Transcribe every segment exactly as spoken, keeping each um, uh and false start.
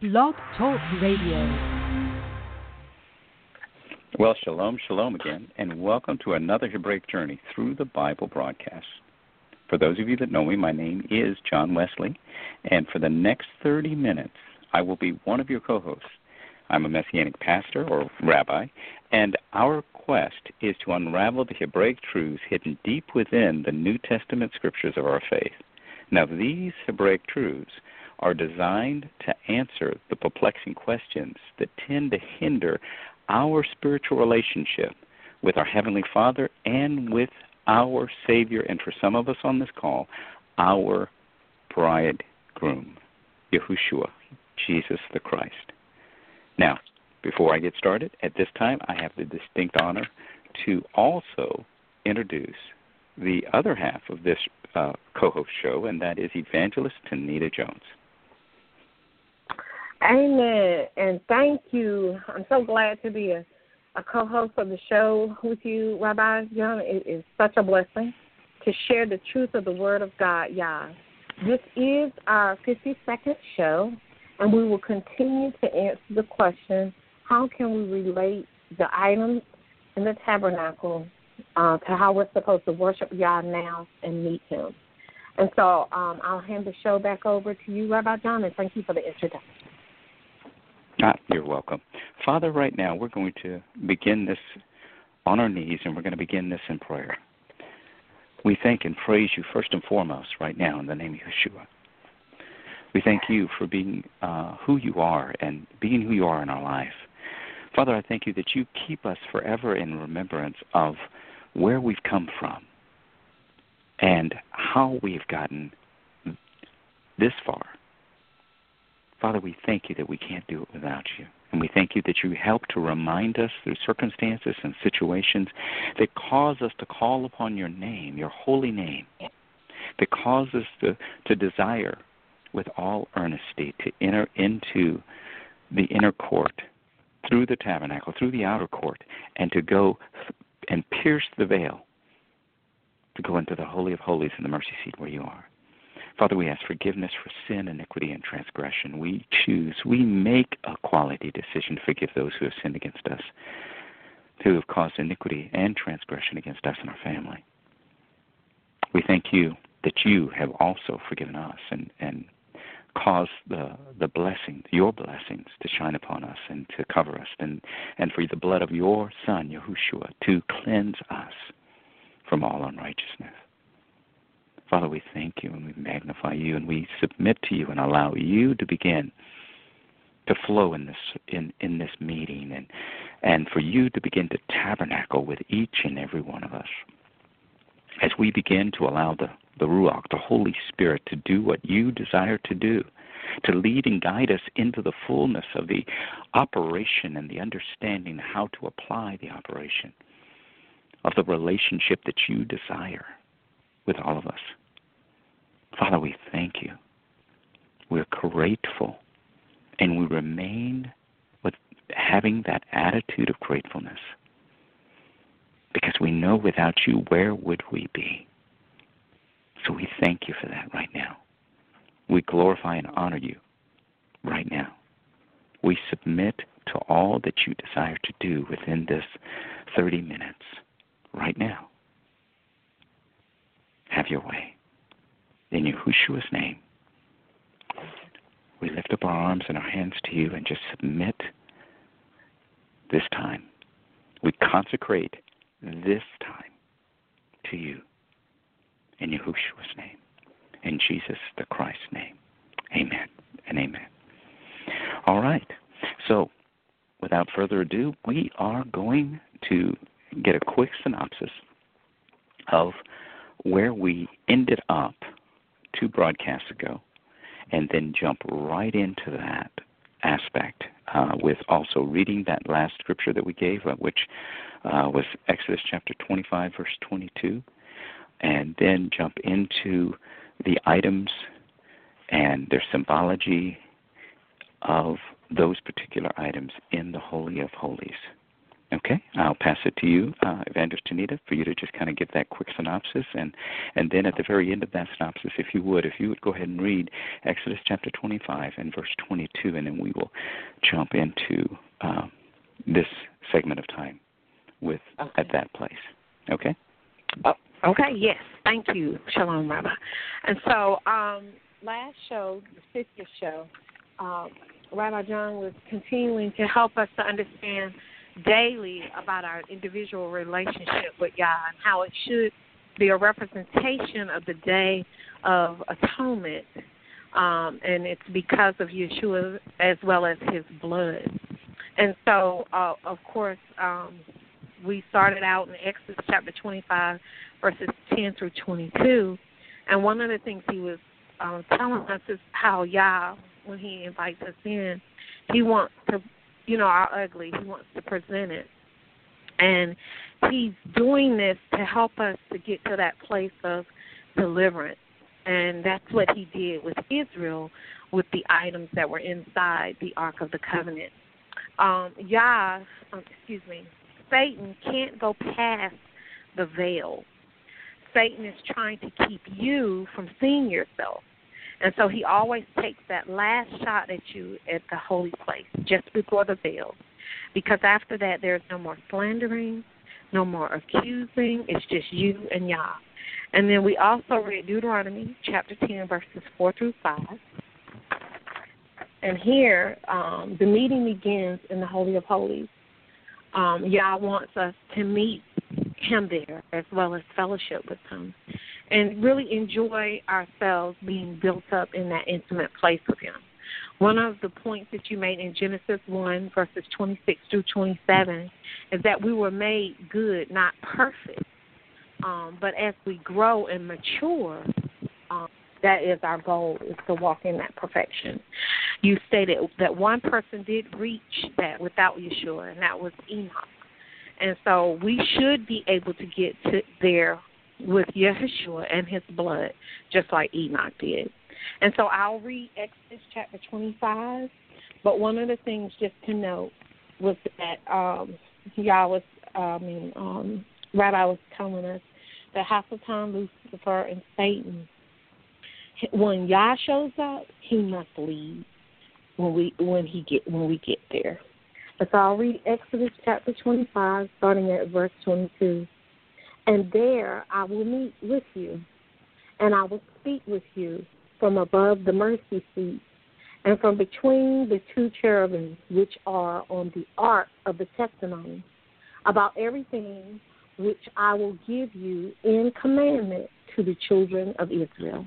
Blog Talk Radio. Well, shalom, shalom again, and welcome to another Hebraic Journey through the Bible broadcast. For those of you that know me, my name is John Wesley, and for the next thirty minutes, I will be one of your co-hosts. I'm a Messianic pastor, or rabbi, and our quest is to unravel the Hebraic truths hidden deep within the New Testament scriptures of our faith. Now, these Hebraic truths are designed to answer the perplexing questions that tend to hinder our spiritual relationship with our Heavenly Father and with our Savior, and for some of us on this call, our bridegroom, Yahushua, Jesus the Christ. Now, before I get started, at this time I have the distinct honor to also introduce the other half of this uh, co-host show, and that is Evangelist Tanita Jones. Amen, and thank you. I'm so glad to be a, a co-host of the show with you, Rabbi John. It is such a blessing to share the truth of the Word of God, Yah. This is our fifty-second show, and we will continue to answer the question, how can we relate the items in the tabernacle uh, to how we're supposed to worship Yah now and meet Him? And so um, I'll hand the show back over to you, Rabbi John, and thank you for the introduction. Ah, you're welcome. Father, right now we're going to begin this on our knees, and we're going to begin this in prayer. We thank and praise you first and foremost right now in the name of Yeshua. We thank you for being uh, who you are and being who you are in our life. Father, I thank you that you keep us forever in remembrance of where we've come from and how we've gotten this far. Father, we thank you that we can't do it without you. And we thank you that you help to remind us through circumstances and situations that cause us to call upon your name, your holy name, that cause us to, to desire with all earnesty to enter into the inner court, through the tabernacle, through the outer court, and to go and pierce the veil, to go into the Holy of Holies in the mercy seat where you are. Father, we ask forgiveness for sin, iniquity, and transgression. We choose, we make a quality decision to forgive those who have sinned against us, who have caused iniquity and transgression against us and our family. We thank you that you have also forgiven us and, and caused the, the blessings, your blessings, to shine upon us and to cover us, and, and for the blood of your Son, Yahushua, to cleanse us from all unrighteousness. Father, we thank you and we magnify you and we submit to you and allow you to begin to flow in this in, in this meeting and and for you to begin to tabernacle with each and every one of us as we begin to allow the, the Ruach, the Holy Spirit, to do what you desire to do, to lead and guide us into the fullness of the operation and the understanding how to apply the operation of the relationship that you desire with all of us. Father, we thank you. We're grateful, and we remain with having that attitude of gratefulness because we know without you, where would we be? So we thank you for that right now. We glorify and honor you right now. We submit to all that you desire to do within this thirty minutes right now. Have your way. In Yahushua's name, we lift up our arms and our hands to you and just submit this time. We consecrate this time to you. In Yahushua's name. In Jesus the Christ's name. Amen and amen. All right. So, without further ado, we are going to get a quick synopsis of where we ended up two broadcasts ago, and then jump right into that aspect uh, with also reading that last scripture that we gave, uh, which uh, was Exodus chapter twenty-five, verse twenty-two, and then jump into the items and their symbology of those particular items in the Holy of Holies. Okay, I'll pass it to you, uh, Evangelist Anita, for you to just kind of give that quick synopsis, and, and then at the very end of that synopsis, if you would, if you would go ahead and read Exodus chapter twenty-five and verse twenty-two, and then we will jump into uh, this segment of time with okay. at that place. Okay? Oh, okay, yes. Thank you. Shalom, Rabbi. And so um, last show, the fiftieth show, um, Rabbi John was continuing to help us to understand daily about our individual relationship with Yah and how it should be a representation of the Day of Atonement, um, and it's because of Yeshua as well as his blood. And so, uh, of course, um, we started out in Exodus chapter twenty-five, verses ten through twenty-two, and one of the things he was um, telling us is how Yah, when he invites us in, he wants to, you know, our ugly, he wants to present it. And he's doing this to help us to get to that place of deliverance. And that's what he did with Israel, with the items that were inside the Ark of the Covenant. Um, Yah, um, excuse me, Satan can't go past the veil. Satan is trying to keep you from seeing yourself. And so he always takes that last shot at you at the holy place, just before the veil. Because after that, there's no more slandering, no more accusing. It's just you and Yah. And then we also read Deuteronomy chapter ten, verses four through five. And here, um, the meeting begins in the Holy of Holies. Um, Yah wants us to meet him there as well as fellowship with him and really enjoy ourselves being built up in that intimate place with him. One of the points that you made in Genesis one, verses twenty-six through twenty-seven, is that we were made good, not perfect. Um, but as we grow and mature, um, that is our goal, is to walk in that perfection. You stated that one person did reach that without Yeshua, and that was Enoch. And so we should be able to get to there with Yeshua and his blood, just like Enoch did. And so I'll read Exodus chapter twenty-five, but one of the things just to note was that um, Yah was, I mean, um, Rabbi was telling us that half the time Lucifer and Satan, when Yah shows up, he must leave when we when he get when we get there. And so I'll read Exodus chapter twenty-five, starting at verse twenty-two. And there I will meet with you, and I will speak with you from above the mercy seat, and from between the two cherubims which are on the ark of the testimony, about everything which I will give you in commandment to the children of Israel.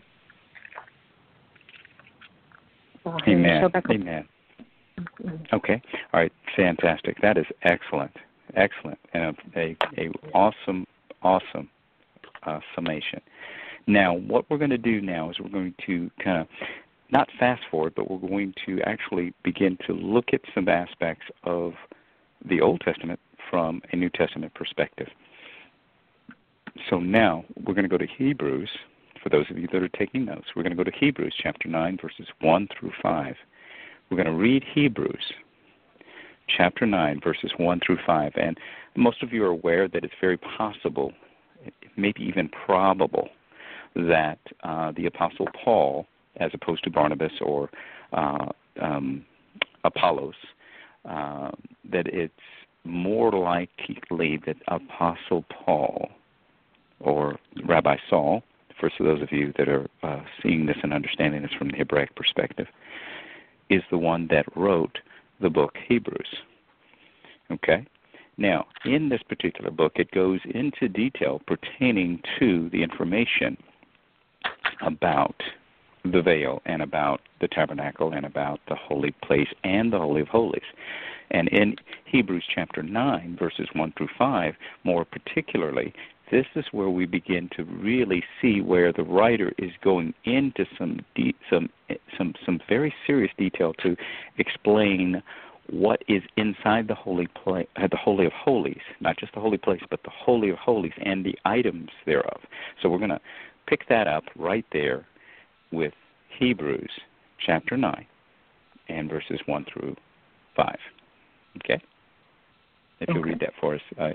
Amen. Amen. Okay. All right. Fantastic. That is excellent. Excellent. And a, a awesome, awesome uh, summation. Now, what we're going to do now is we're going to kind of not fast forward, but we're going to actually begin to look at some aspects of the Old Testament from a New Testament perspective. So now we're going to go to Hebrews. For those of you that are taking notes, we're going to go to Hebrews chapter nine, verses one through five. We're going to read Hebrews chapter nine, verses one through five. And most of you are aware that it's very possible, maybe even probable, that uh, the Apostle Paul, as opposed to Barnabas or uh, um, Apollos, uh, that it's more likely that Apostle Paul or Rabbi Saul, for those of you that are uh, seeing this and understanding this from the Hebraic perspective, is the one that wrote the book Hebrews. Okay? Now, in this particular book, it goes into detail pertaining to the information about the veil and about the tabernacle and about the holy place and the Holy of Holies. And in Hebrews chapter nine, verses one through five, more particularly, this is where we begin to really see where the writer is going into some de- some some some very serious detail to explain what is inside the holy pla- uh, the Holy of Holies, not just the holy place, but the Holy of Holies and the items thereof. So we're going to pick that up right there with Hebrews chapter nine and verses one through five. Okay? if okay. you'll read that for us. Uh,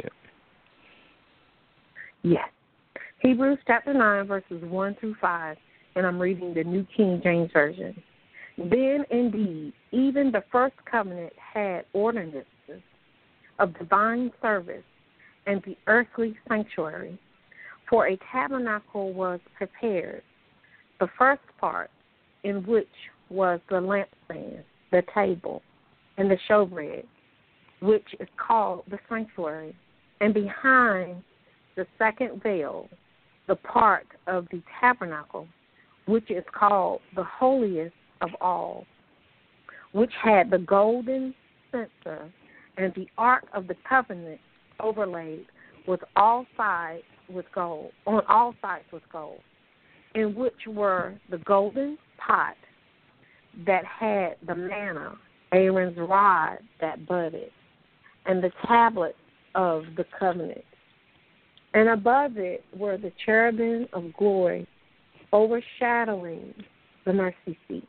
yes. Hebrews chapter nine, verses one through five, and I'm reading the New King James Version. Then, indeed, even the first covenant had ordinances of divine service and the earthly sanctuary, for a tabernacle was prepared, the first part, in which was the lampstand, the table, and the showbread, which is called the sanctuary, and behind the second veil, the part of the tabernacle, which is called the holiest of all, which had the golden censer and the ark of the covenant overlaid with all sides with gold, on all sides with gold, in which were the golden pot that had the manna, Aaron's rod that budded, and the tablet of the covenant. And above it were the cherubim of glory overshadowing the mercy seat.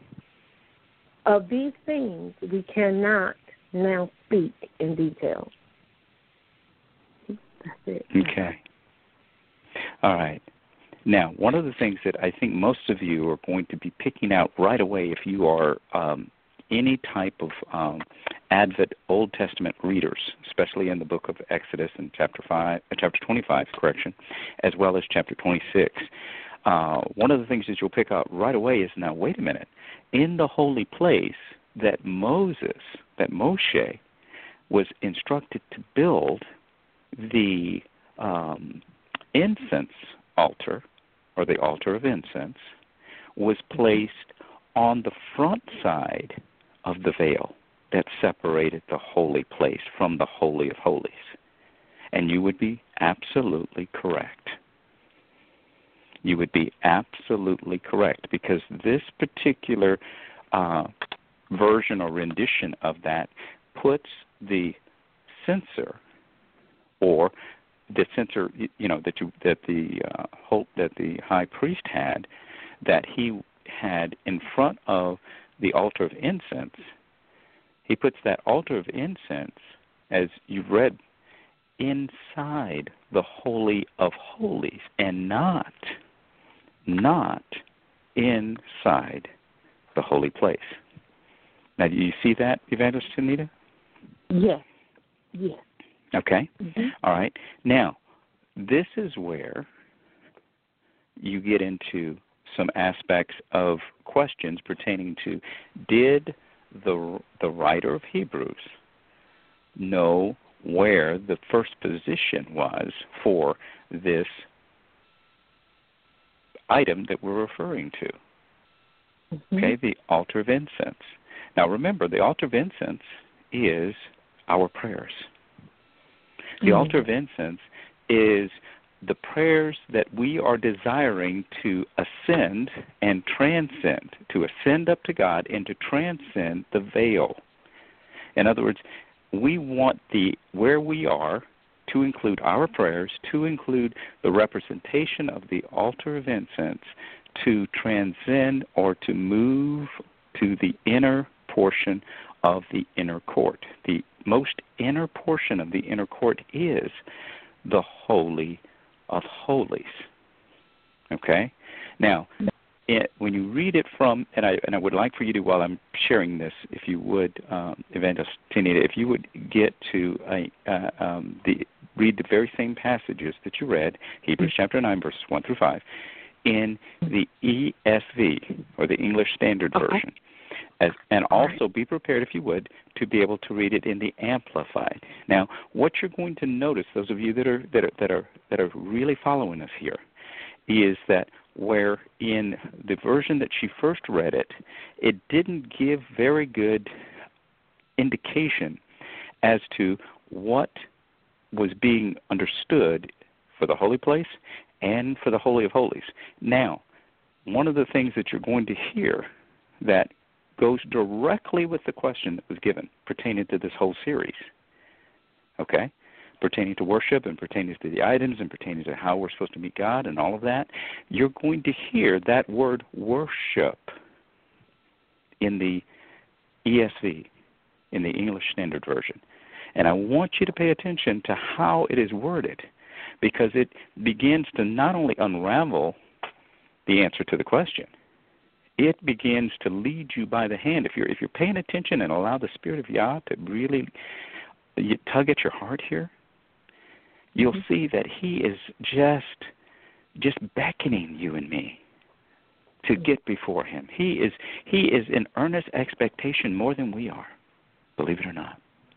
Of these things we cannot now speak in detail. That's it. Okay. All right. Now, one of the things that I think most of you are going to be picking out right away if you are um, any type of um, Advent Old Testament readers, especially in the book of Exodus and chapter five, uh, chapter twenty-five, correction, as well as chapter twenty-six. Uh, one of the things that you'll pick out right away is, now, wait a minute, in the holy place that Moses, that Moshe, was instructed to build the um, incense altar, or the altar of incense, was placed on the front side of the veil that separated the holy place from the Holy of Holies. And you would be absolutely correct. You would be absolutely correct, because this particular uh, version or rendition of that puts the censer, or the censer, you know, that you that the uh, hope that the high priest had, that he had in front of the altar of incense. He puts that altar of incense, as you've read, inside the Holy of Holies, and not not inside the holy place. Now, do you see that, Evangelist Anita? Yes. Yes. Okay. Mm-hmm. All right. Now, this is where you get into some aspects of questions pertaining to, did the the writer of Hebrews know where the first position was for this item that we're referring to? Mm-hmm. Okay, the altar of incense. Now, remember, the altar of incense is our prayers. The mm-hmm. altar of incense is the prayers that we are desiring to ascend and transcend, to ascend up to God and to transcend the veil. In other words, we want the where we are to include our prayers, to include the representation of the altar of incense, to transcend or to move to the inner portion of the inner court. The most inner portion of the inner court is the Holy of Holies. Okay? Now, it, when you read it from, and I and I would like for you to, while I'm sharing this, if you would, um, Evangelist Tanita, if you would get to a, uh, um, the read the very same passages that you read, Hebrews chapter nine, verses one through five, in the E S V, or the English Standard okay. Version. As, and also be prepared, if you would, to be able to read it in the Amplified. Now, what you're going to notice, those of you that are that are that are that are really following us here, is that where in the version that she first read it, it didn't give very good indication as to what was being understood for the holy place and for the Holy of Holies. Now, one of the things that you're going to hear that goes directly with the question that was given pertaining to this whole series, okay, pertaining to worship and pertaining to the items and pertaining to how we're supposed to meet God and all of that, you're going to hear that word worship in the E S V, in the English Standard Version. And I want you to pay attention to how it is worded, because it begins to not only unravel the answer to the question, it begins to lead you by the hand. If you're if you're paying attention and allow the Spirit of Yah to really tug at your heart here, you'll mm-hmm. see that He is just just beckoning you and me to mm-hmm. get before Him. He is He is in earnest expectation more than we are, believe it or not,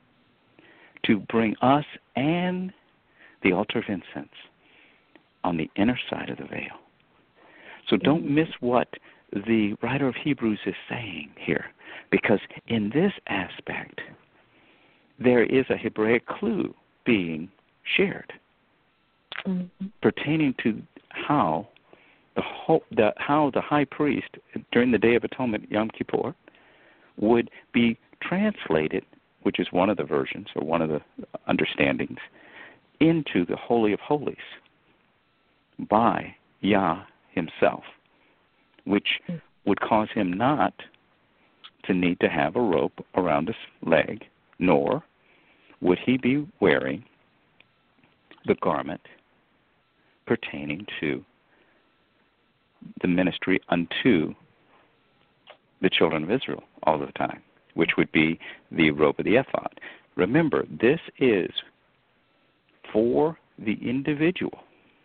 to bring us and the altar of incense on the inner side of the veil. So don't mm-hmm. miss what the writer of Hebrews is saying here, because in this aspect, there is a Hebraic clue being shared mm-hmm. pertaining to how the, whole, the how the high priest during the Day of Atonement, Yom Kippur, would be translated, which is one of the versions or one of the understandings, into the Holy of Holies by Yah Himself, which would cause Him not to need to have a rope around His leg, nor would He be wearing the garment pertaining to the ministry unto the children of Israel all the time, which would be the robe of the ephod. Remember, this is for the individual,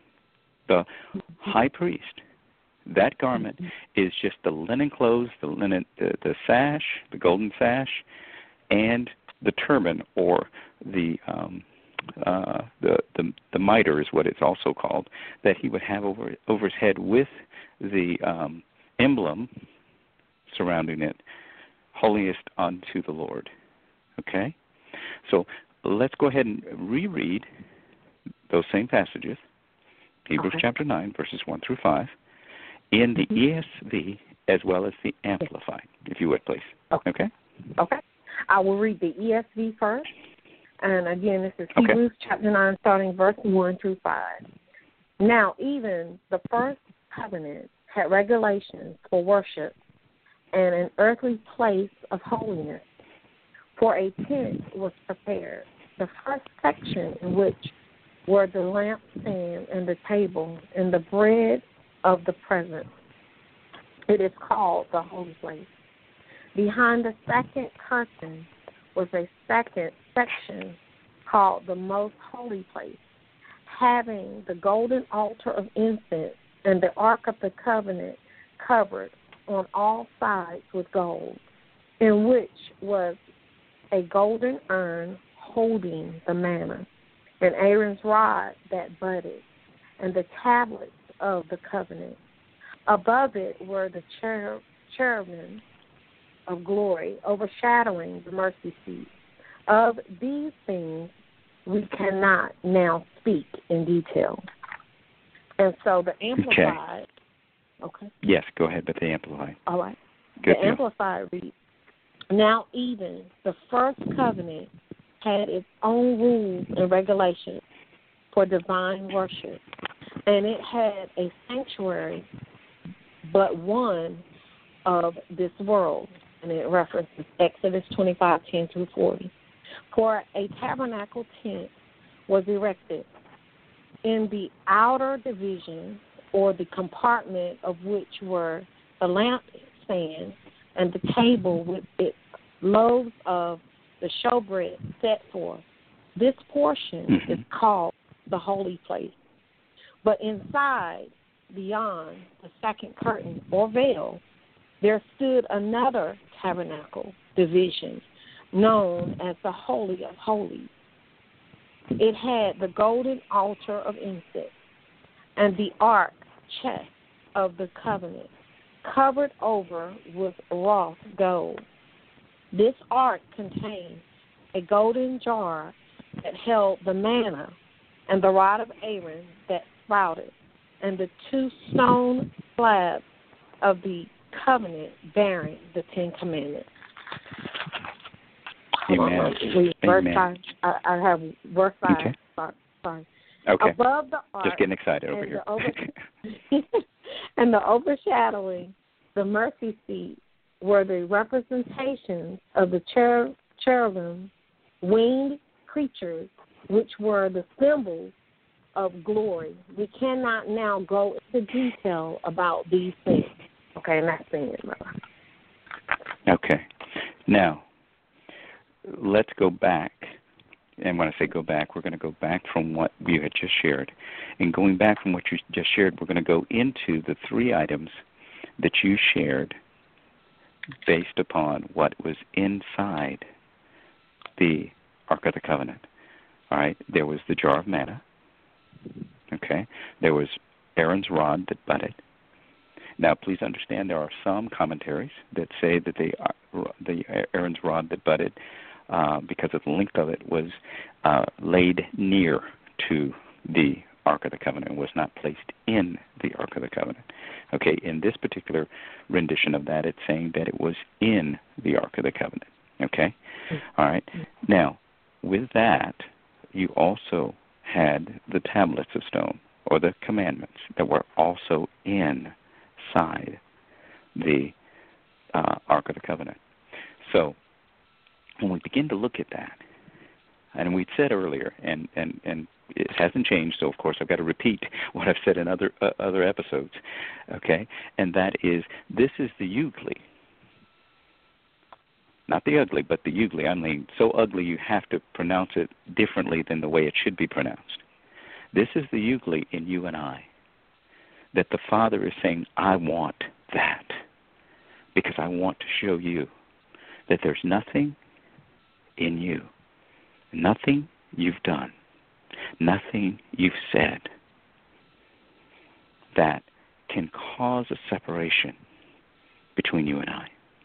the high priest. That garment is just the linen clothes, the linen, the, the sash, the golden sash, and the turban, or the um, uh, the, the the mitre is what it's also called, that he would have over over his head with the um, emblem surrounding it, holiest unto the Lord. Okay, so let's go ahead and reread those same passages, Hebrews okay. chapter nine, verses one through five. In the mm-hmm. E S V as well as the Amplified, if you would, please. Okay. Okay. Okay. I will read the E S V first. And again, this is okay. Hebrews chapter nine, starting verse one through five. Now, even the first covenant had regulations for worship and an earthly place of holiness, for a tent was prepared. The first section in which were the lampstand and the table and the bread of the presence. It is called the holy place. Behind the second curtain was a second section called the most holy place, having the golden altar of incense and the ark of the covenant covered on all sides with gold, in which was a golden urn holding the manna, and Aaron's rod that budded, and the tablets of the covenant. Above it were the cherub, cherubim of glory overshadowing the mercy seat. Of these things we cannot now speak in detail. And so the Amplified. Okay. okay. Yes, go ahead, but the Amplified. All right. Good the Amplified reads, now even the first covenant had its own rules and regulations for divine worship, and it had a sanctuary but one of this world, and it references Exodus twenty-five, ten through forty. For a tabernacle tent was erected in the outer division, or the compartment of which were the lampstand and the table with its loaves of the showbread set forth. This portion mm-hmm. is called the holy place. But inside, beyond the second curtain or veil, there stood another tabernacle division known as the Holy of Holies. It had the golden altar of incense and the ark chest of the covenant covered over with wrought gold. This ark contained a golden jar that held the manna and the rod of Aaron that sprouted, and the two stone slabs of the covenant bearing the Ten Commandments. Amen. Verse Amen. five. I, I have verse five. Okay. Sorry. Sorry. Okay. Above the ark, just getting excited over and here. The over, and the overshadowing the mercy seat were the representations of the cher- cherubim, winged creatures, which were the symbols of glory. We cannot now go into detail about these things. Okay, and that's it, brother. Okay. Now, let's go back. And when I say go back, we're going to go back from what you had just shared. And going back from what you just shared, we're going to go into the three items that you shared based upon what was inside the Ark of the Covenant. All right? There was the jar of manna. Okay? There was Aaron's rod that budded. Now, please understand there are some commentaries that say that the, uh, the Aaron's rod that budded, uh, because of the length of it, was uh, laid near to the Ark of the Covenant and was not placed in the Ark of the Covenant. Okay, in this particular rendition of that, it's saying that it was in the Ark of the Covenant. Okay? All right. Now, with that, you also had the tablets of stone, or the commandments, that were also inside the uh, Ark of the Covenant. So, when we begin to look at that, and we said earlier, and, and, and it hasn't changed, so of course I've got to repeat what I've said in other uh, other episodes, okay? And that is, this is the Ugly. Not the ugly, but the Ugly. I mean, so ugly you have to pronounce it differently than the way it should be pronounced. This is the Ugly in you and I, that the Father is saying, I want that, because I want to show you that there's nothing in you, nothing you've done, nothing you've said that can cause a separation between you and I.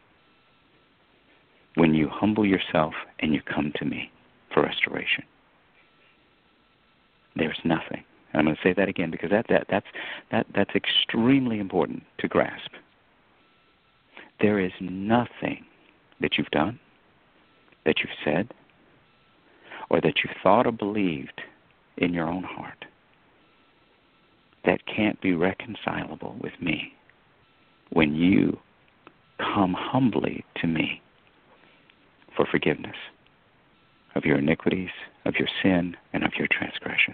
When you humble yourself and you come to me for restoration, there's nothing. And I'm going to say that again because that, that that's that that's extremely important to grasp. There is nothing that you've done, that you've said, or that you've thought or believed in your own heart that can't be reconcilable with me when you come humbly to me for forgiveness of your iniquities, of your sin, and of your transgression.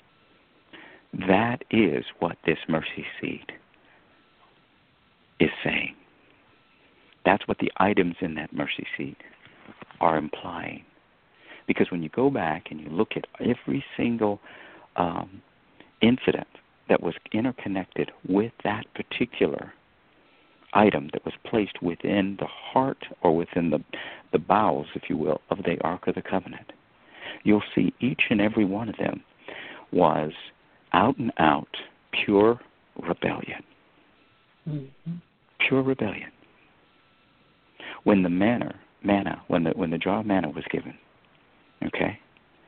That is what this mercy seat is saying. That's what the items in that mercy seat are implying. Because when you go back and you look at every single um, incident that was interconnected with that particular item that was placed within the heart or within the, the bowels, if you will, of the Ark of the Covenant, you'll see each and every one of them was out and out pure rebellion. Mm-hmm. Pure rebellion. When the manna, manna, when the when the jar of manna was given, okay,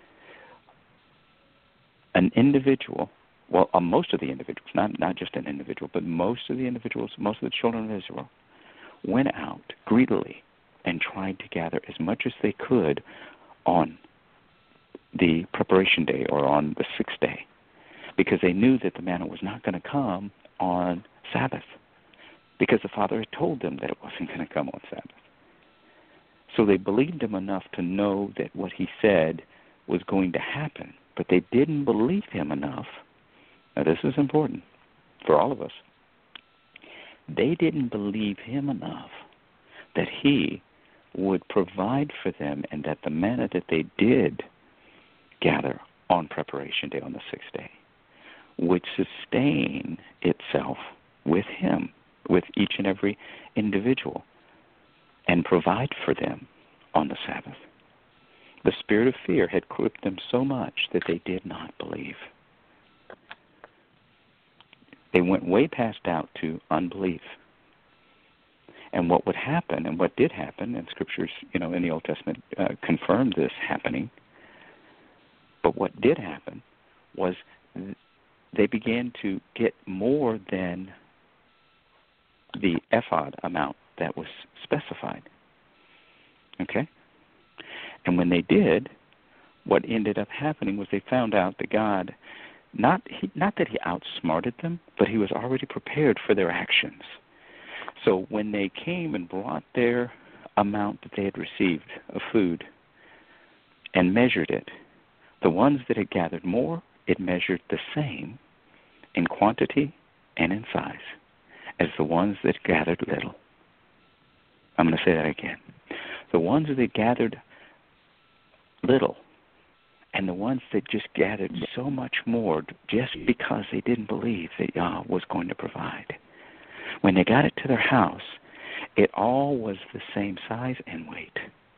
an individual, well, uh, most of the individuals, not not just an individual, but most of the individuals, most of the children of Israel, went out greedily and tried to gather as much as they could on the preparation day or on the sixth day, because they knew that the manna was not going to come on Sabbath, because the Father had told them that it wasn't going to come on Sabbath. So they believed him enough to know that what he said was going to happen, but they didn't believe him enough. Now, this is important for all of us. They didn't believe him enough that he would provide for them and that the manna that they did gather on preparation day, on the sixth day, would sustain itself with him, with each and every individual, and provide for them on the Sabbath. The spirit of fear had gripped them so much that they did not believe. They went way past doubt to unbelief. And what would happen, and what did happen, and scriptures, you know, in the Old Testament uh, confirmed this happening, but what did happen was th- they began to get more than the ephod amount that was specified. Okay? And when they did, what ended up happening was they found out that God, not he, not that he outsmarted them, but he was already prepared for their actions. So when they came and brought their amount that they had received of food and measured it. The ones that had gathered more, it measured the same in quantity and in size as the ones that gathered little. I'm going to say that again. The ones that gathered little and the ones that just gathered so much more just because they didn't believe that Yah was going to provide. When they got it to their house, it all was the same size and weight.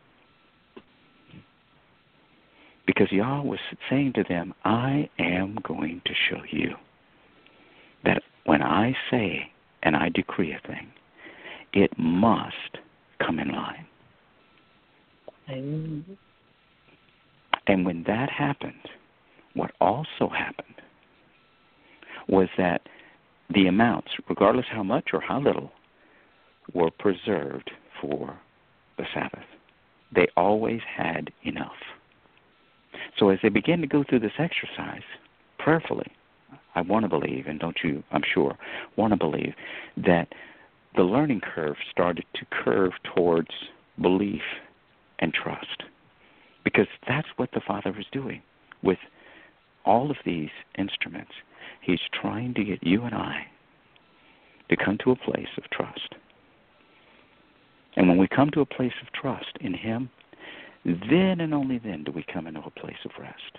Because Yah was saying to them, I am going to show you that when I say and I decree a thing, it must come in line. Amen. And when that happened, what also happened was that the amounts, regardless how much or how little, were preserved for the Sabbath. They always had enough. So as they begin to go through this exercise, prayerfully, I want to believe, and don't you, I'm sure, want to believe, that the learning curve started to curve towards belief and trust. Because that's what the Father is doing with all of these instruments. He's trying to get you and I to come to a place of trust. And when we come to a place of trust in Him, then and only then do we come into a place of rest.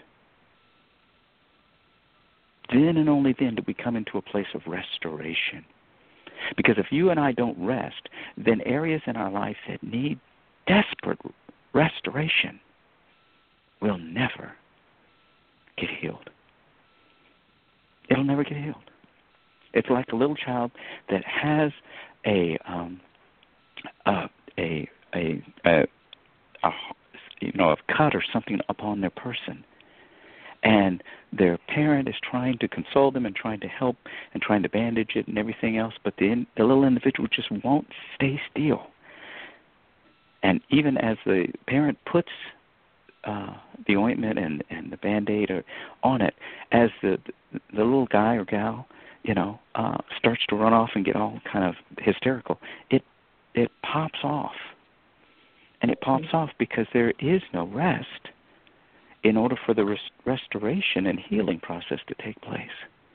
Then and only then do we come into a place of restoration. Because if you and I don't rest, then areas in our life that need desperate restoration will never get healed. It'll never get healed. It's like a little child that has a um, a, a a a a you know a cut or something upon their person, and their parent is trying to console them and trying to help and trying to bandage it and everything else, but the the little individual just won't stay still. And even as the parent puts uh, the ointment and, and the Band-Aid or on it, as the the little guy or gal, you know, uh, starts to run off and get all kind of hysterical, it it pops off. And it pops off because there is no rest in order for the rest- restoration and healing process to take place.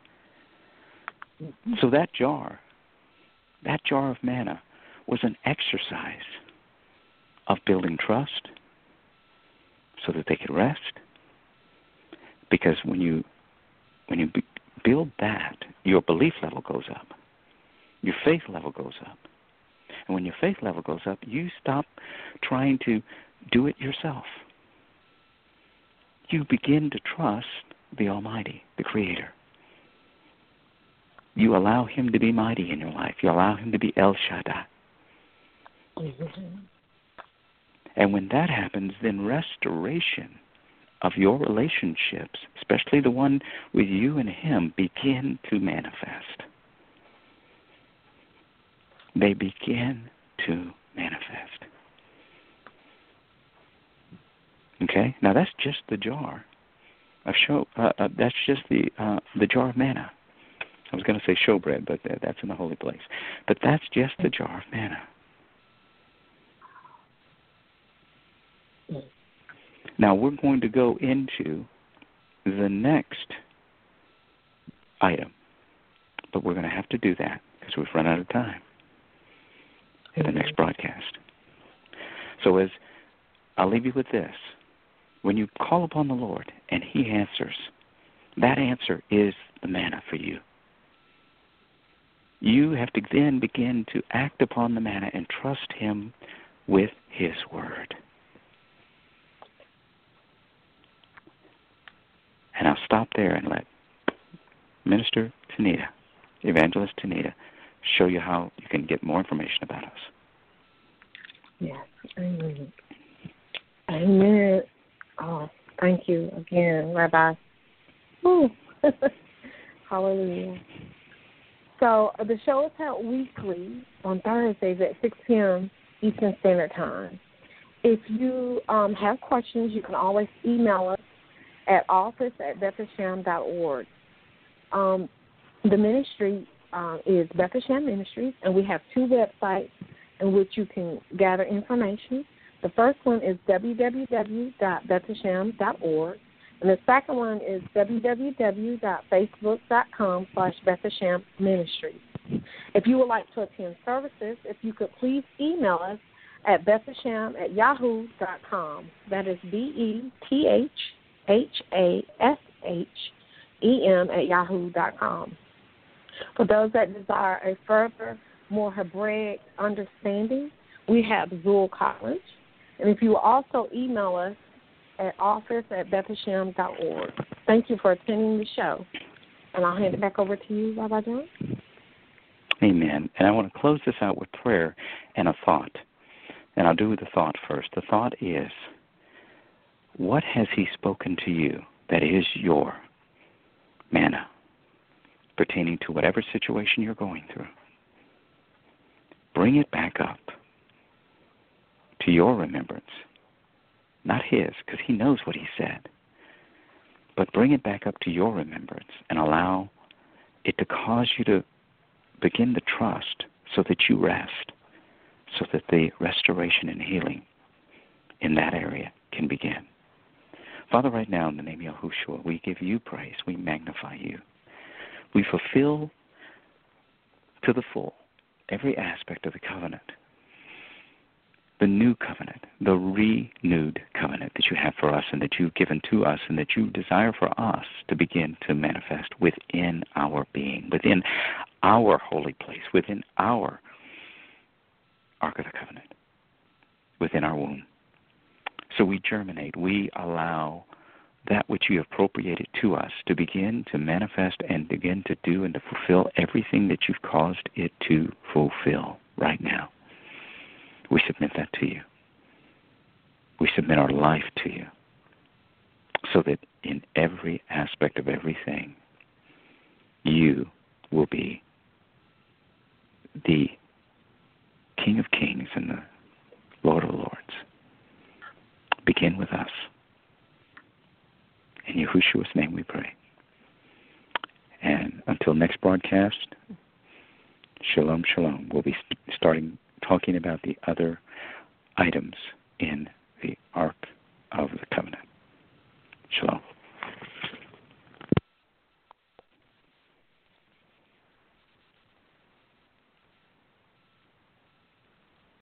So that jar, that jar of manna was an exercise of building trust so that they could rest. Because when you when you b- build that, your belief level goes up. Your faith level goes up. And when your faith level goes up, you stop trying to do it yourself. You begin to trust the Almighty, the Creator. You allow Him to be mighty in your life. You allow Him to be El Shaddai. Mm-hmm. And when that happens, then restoration of your relationships, especially the one with you and Him, begin to manifest. They begin to manifest. Okay? Now that's just the jar of show. Uh, uh, that's just the uh, the jar of manna. I was going to say showbread, but uh, that's in the holy place. But that's just the jar of manna. Now we're going to go into the next item, but we're going to have to do that because we've run out of time in the next broadcast. So as I'll leave you with this. When you call upon the Lord and He answers, that answer is the manna for you. You have to then begin to act upon the manna and trust Him with His word. And I'll stop there and let Minister Tanita, Evangelist Tanita, show you how you can get more information about us. Yes. Amen. Amen. Oh, thank you again, Rabbi. Woo. Hallelujah. So uh, the show is held weekly on Thursdays at six p.m. Eastern Standard Time. If you um, have questions, you can always email us at office at beth hashem dot org. Um, the ministry uh, is Beth Hashem Ministries, and we have two websites in which you can gather information. The first one is w w w dot bethlehem dot org, and the second one is w w w dot facebook dot com slash Bethlehem Ministries. If you would like to attend services, if you could please email us at bethlehem at yahoo dot com. That is B E T H H A S H E M at yahoo dot com. For those that desire a further, more Hebraic understanding, we have Zool College. And if you will also email us at office at bethlehem dot org. Thank you for attending the show. And I'll hand it back over to you, Rabbi John. Amen. And I want to close this out with prayer and a thought. And I'll do the thought first. The thought is, what has he spoken to you that is your manna pertaining to whatever situation you're going through? Bring it back up to your remembrance. Not his, because he knows what he said. But bring it back up to your remembrance and allow it to cause you to begin to trust so that you rest, so that the restoration and healing in that area can begin. Father, right now in the name of Yahushua, we give you praise. We magnify you. We fulfill to the full every aspect of the covenant, the new covenant, the renewed covenant that you have for us and that you've given to us and that you desire for us to begin to manifest within our being, within our holy place, within our Ark of the Covenant, within our womb. So we germinate. We allow that which you appropriated to us to begin to manifest and begin to do and to fulfill everything that you've caused it to fulfill right now. We submit that to you. We submit our life to you so that in every aspect of everything, you will be the King of Kings and the Lord of Lords. Begin with us. In Yahushua's name we pray. And until next broadcast, shalom, shalom. We'll be starting talking about the other items in the Ark of the Covenant. Shalom.